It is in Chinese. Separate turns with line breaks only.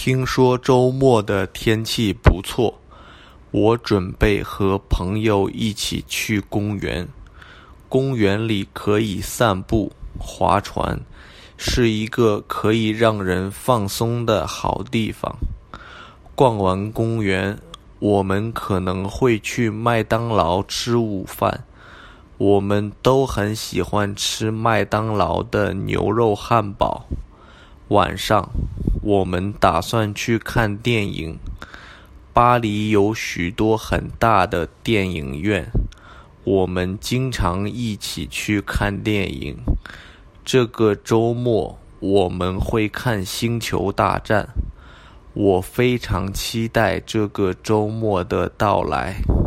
听说周末的天气不错，我准备和朋友一起去公园。公园里可以散步、划船，是一个可以让人放松的好地方。逛完公园，我们可能会去麦当劳吃午饭。我们都很喜欢吃麦当劳的牛肉汉堡。晚上，我们打算去看电影。巴黎有许多很大的电影院，我们经常一起去看电影。这个周末，我们会看《星球大战》。我非常期待这个周末的到来。